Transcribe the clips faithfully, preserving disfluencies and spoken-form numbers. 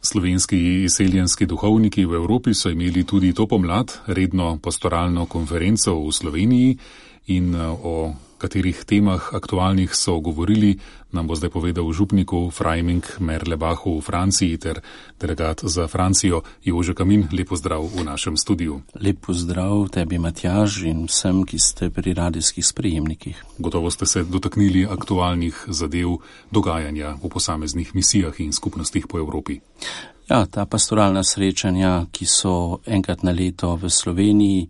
Slovenski izseljenski duhovniki v Evropi so imeli tudi to pomlad redno pastoralno konferenco v Sloveniji in o katerih temah aktualnih so govorili, nam bo zdaj povedal župniku Freiming Merlebachu v Franciji ter delegat za Francijo Jože Kamin. Lep pozdrav v našem studiu. Lep pozdrav tebi, Matjaž, in vsem, ki ste pri radijskih sprejemnikih. Gotovo ste se dotaknili aktualnih zadev dogajanja v posameznih misijah in skupnostih po Evropi. Ja, ta pastoralna srečanja, ki so enkrat na leto v Sloveniji,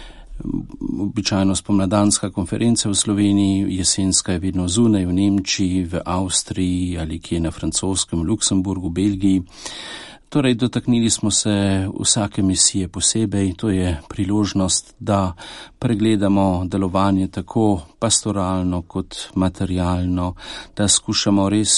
običajno spomladanska konferenca v Sloveniji, jesenska je vedno zunaj v Nemčiji, v Avstriji ali kje na Francoskem, Luksemburgu, Belgiji. Torej, dotaknili smo se vsake misije posebej, to je priložnost, da pregledamo delovanje tako pastoralno kot materialno, da skušamo res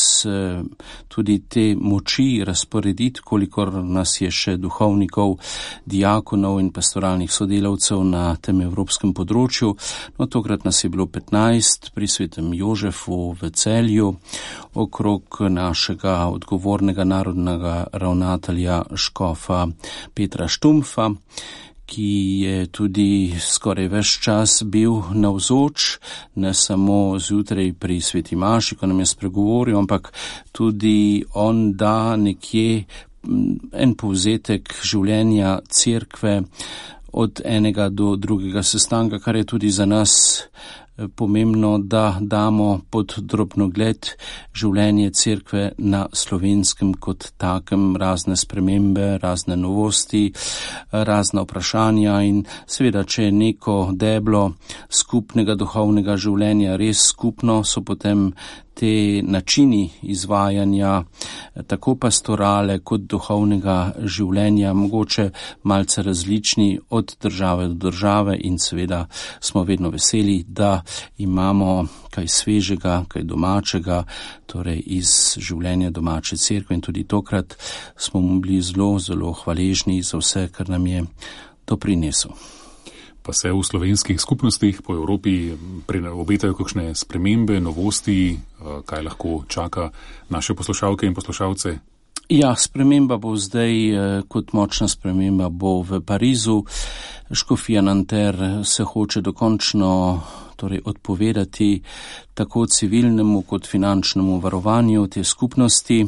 tudi te moči razporediti, kolikor nas je še duhovnikov, diakonov in pastoralnih sodelavcev na tem evropskem področju. No, tokrat nas je bilo petnajst pri svetem Jožefu v Celju, okrog našega odgovornega narodnega ravnatelja škofa Petra Štumpfa, ki je tudi skoraj ves čas bil navzoč, ne samo zjutraj pri sveti maši, ko nam je spregovoril, ampak tudi on da nekje en povzetek življenja cerkve od enega do drugega sestanka, kar je tudi za nas pomembno, da damo pod drobnogled življenje cerkve na Slovenskem kot takem, razne spremembe, razne novosti, razna vprašanja in seveda, če je neko deblo skupnega duhovnega življenja res skupno, so potem te načini izvajanja tako pastorale kot duhovnega življenja mogoče malce različni od države do države in seveda smo vedno veseli, da imamo kaj svežega, kaj domačega, torej iz življenja domače cerkve in tudi tokrat smo mu bili zelo, zelo hvaležni za vse, kar nam je to prinesel. Pa se v slovenskih skupnostih po Evropi obetajo kakšne spremembe, novosti, kaj lahko čaka naše poslušalke in poslušalce? Ja, sprememba bo zdaj, kot močna sprememba bo v Parizu. Škofija Nanterre se hoče dokončno torej odpovedati tako civilnemu kot finančnemu varovanju te skupnosti.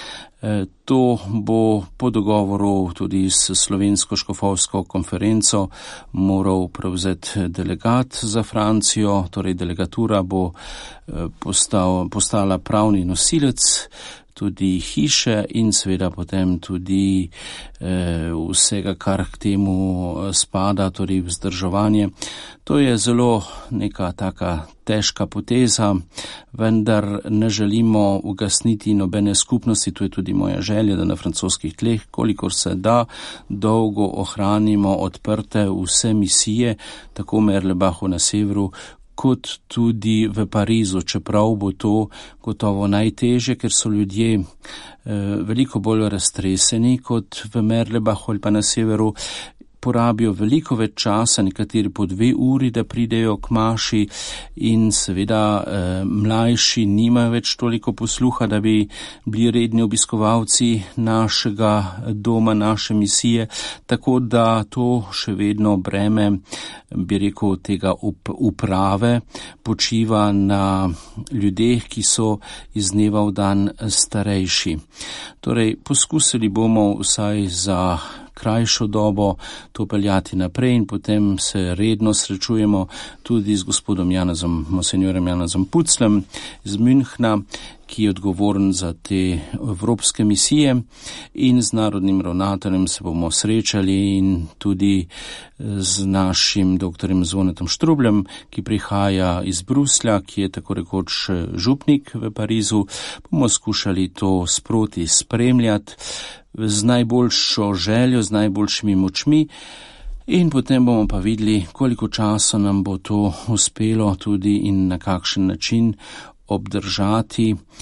To bo po dogovoru tudi s Slovensko škofovsko konferenco moral prevzeti delegat za Francijo, torej delegatura bo postal, postala pravni nosilec tudi hiše in seveda potem tudi eh, vsega, kar k temu spada, torej vzdrževanje. To je zelo neka taka težka poteza, vendar ne želimo ugasniti nobene skupnosti, to je tudi moja želja, da na francoskih tleh, kolikor se da, dolgo ohranimo odprte vse misije, tako Merlebachu na severu, kot tudi v Parizu, čeprav bo to gotovo najtežje, ker so ljudje eh, veliko bolj raztreseni kot v Merlebachu ali pa na severu, porabijo veliko več časa, nekateri po dve uri, da pridejo k maši in seveda eh, mlajši nimajo več toliko posluha, da bi bili redni obiskovalci našega doma, naše misije, tako da to še vedno breme, bi rekel, tega up- uprave počiva na ljudeh, ki so iz dneva v dan starejši. Torej, poskusili bomo vsaj za krajšo dobo to peljati naprej in potem se redno srečujemo tudi z gospodom Janezom, monsenjorem Janezom Puclem iz Münchna, ki je odgovoren za te evropske misije, in z narodnim ravnateljem se bomo srečali in tudi z našim doktorjem Zvonetom Štrubljem, ki prihaja iz Bruslja, ki je tako rekoč župnik v Parizu, bomo skušali to sproti spremljati z najboljšo željo, z najboljšimi močmi in potem bomo pa videli, koliko časa nam bo to uspelo tudi in na kakšen način obdržati.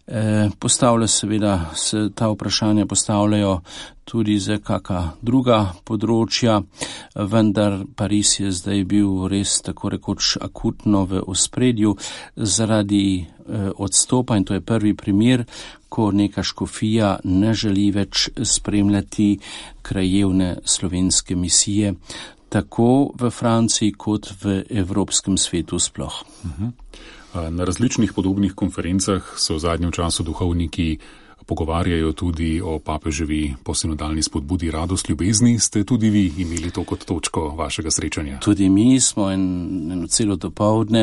Postavlja seveda, se ta vprašanja postavljajo tudi za kaka druga področja, vendar Pariz je zdaj bil res tako rekoč akutno v ospredju zaradi odstopa, in to je prvi primer, ko neka škofija ne želi več spremljati krajevne slovenske misije, tako v Franciji kot v evropskem svetu sploh. Uh-huh. Na različnih podobnih konferencah se v zadnjem času duhovniki pogovarjajo tudi o papeževi posinodalni spodbudi Radost ljubezni. Ste tudi vi imeli to kot točko vašega srečanja? Tudi mi smo en, eno celo dopoldne.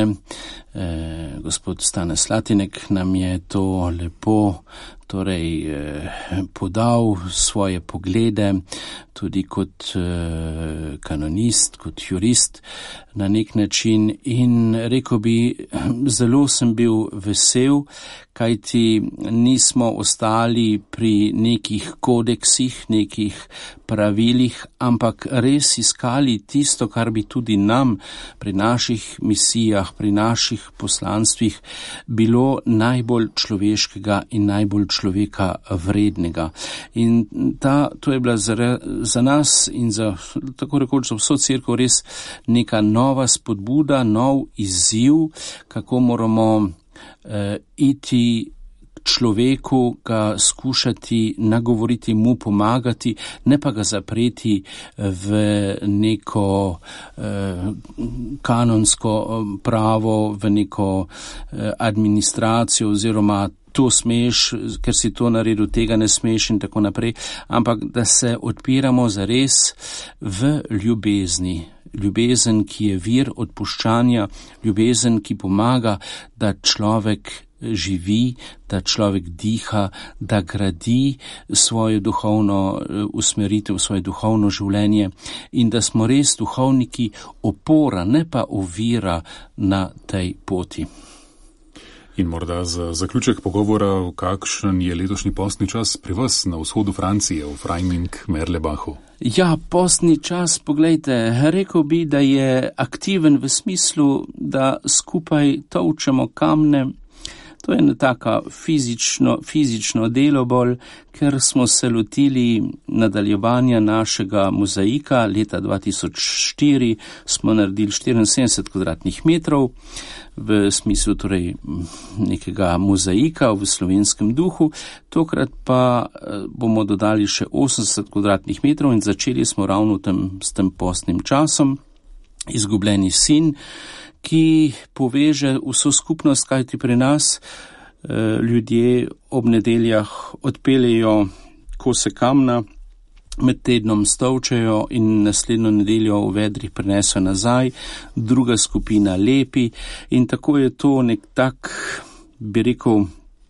Eh, gospod Stane Slatinek nam je to lepo torej eh, podal svoje poglede, tudi kot eh, kanonist, kot jurist na nek način, in rekel bi, zelo sem bil vesel, kajti nismo ostali pri nekih kodeksih, nekih pravilih, ampak res iskali tisto, kar bi tudi nam pri naših misijah, pri naših poslanstvih bilo najbolj človeškega in najbolj človeka vrednega. In ta, to je bila za, za nas in za, tako rekoč, za vso cerkev res neka nova spodbuda, nov izziv, kako moramo eh, iti človeku, ga skušati nagovoriti, mu pomagati, ne pa ga zapreti v neko eh, kanonsko pravo, v neko eh, administracijo oziroma to smeš, ker si to naredil, tega ne smeš in tako naprej, ampak da se odpiramo zares v ljubezni. Ljubezen, ki je vir odpuščanja, ljubezen, ki pomaga, da človek živi, da človek diha, da gradi svojo duhovno usmeritev, svoje duhovno življenje in da smo res duhovniki opora, ne pa ovira na tej poti. In morda za zaključek pogovora, kakšen je letošnji postni čas pri vas na vzhodu Francije, v Freiming-Merlebachu? Ja, postni čas, poglejte, rekel bi, da je aktiven v smislu, da skupaj tolčemo kamne. To je ena taka fizično, fizično delo bolj, ker smo se lotili nadaljevanja našega mozaika. Leta dva tisoč štiri smo naredili štiriinsedemdeset kvadratnih metrov v smislu torej nekega mozaika v slovenskem duhu. Tokrat pa bomo dodali še osemdeset kvadratnih metrov in začeli smo ravno tem, s tem postnim časom. Izgubljeni sin, ki poveže vso skupnost, kajti pri nas eh, ljudje ob nedeljah odpeljejo kose kamna, med tednom stolčejo in naslednjo nedeljo v vedrih prineso nazaj, druga skupina lepi in tako je to nek tak, bi rekel,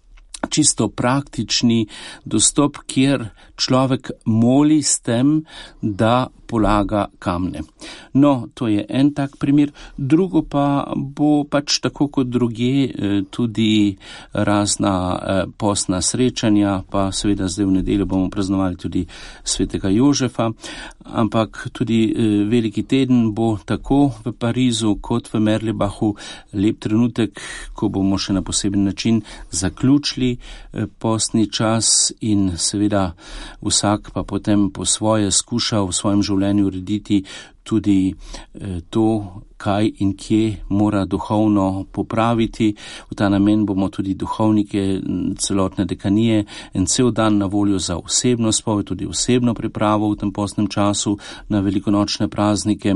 čisto praktični dostop, kjer človek moli s tem, da polaga kamne. No, to je en tak primer. Drugo pa bo pač tako kot druge tudi razna postna srečanja, pa seveda zdaj v nedeljo bomo praznovali tudi svetega Jožefa, ampak tudi veliki teden bo tako v Parizu kot v Merlebachu lep trenutek, ko bomo še na poseben način zaključili postni čas in seveda vsak pa potem po svoje skuša v svojem življenju urediti tudi to, kaj in kje mora duhovno popraviti. V ta namen bomo tudi duhovnike celotne dekanije en cel dan na voljo za osebno spoved, tudi osebno pripravo v tem postnem času na velikonočne praznike.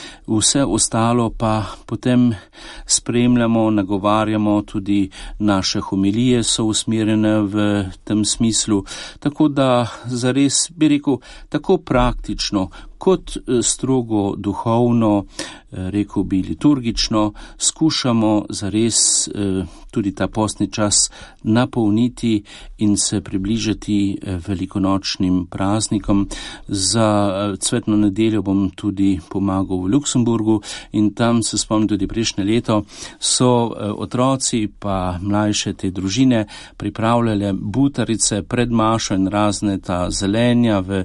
Vse ostalo pa potem spremljamo, nagovarjamo, tudi naše homilije so usmerjene v tem smislu. Tako da zares bi rekel, tako praktično kot strogo duhovno, rekel bi liturgično, skušamo zares tudi ta postni čas napolniti in se približati velikonočnim praznikom. Za cvetno nedeljo bom tudi pomagal v Luksemburgu in tam se spomnim tudi prejšnje leto, so otroci pa mlajše te družine pripravljale butarice pred mašo in razne ta zelenja. V,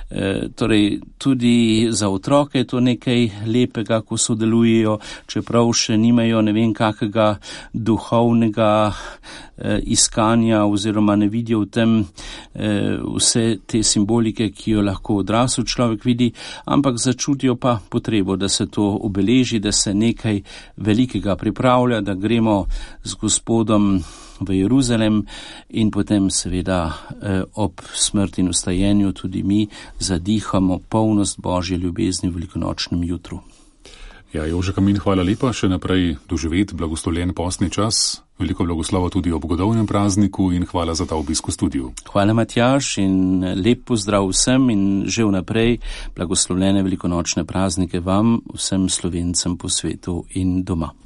torej tudi za otroke je to nekaj lepega, ko sodelujejo, čeprav še nimajo ne vem kakega duhovnega duhovnega eh, iskanja oziroma ne vidijo v tem eh, vse te simbolike, ki jo lahko odrasel človek vidi, ampak začutijo pa potrebo, da se to obeleži, da se nekaj velikega pripravlja, da gremo z Gospodom v Jeruzalem in potem seveda eh, ob smrti in vstajenju tudi mi zadihamo polnost Božje ljubezni v velikonočnem jutru. Ja, Jože Kamin, hvala lepa, še naprej doživet blagoslovljen postni čas, veliko blagoslova tudi ob godovnem prazniku in hvala za ta obisk v studiu. Hvala, Matjaž, in lep pozdrav vsem in že vnaprej blagoslovljene velikonočne praznike vam, vsem Slovencem po svetu in doma.